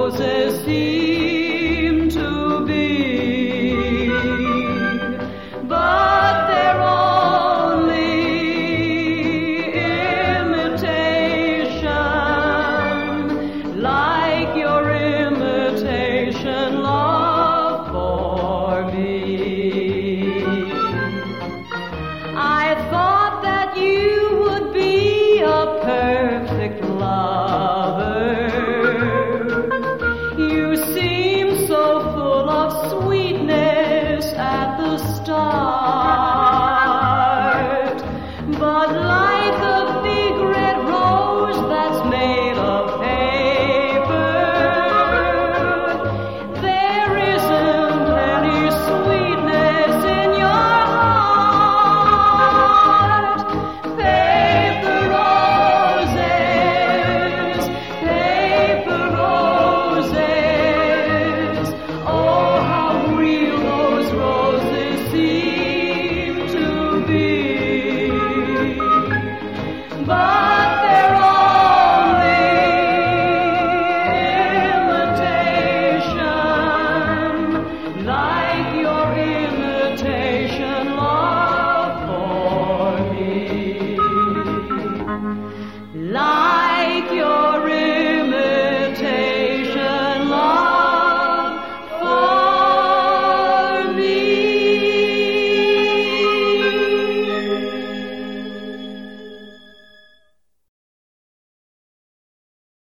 roses seem to be, but they're only imitation, like your imitation love for me. I thought that you would be a perfect lover. You seem so full of sweetness at the start, but like a big red rose that's made of paper, there isn't any sweetness in your heart. Paper roses, paper roses, oh how real those roses seem to be. But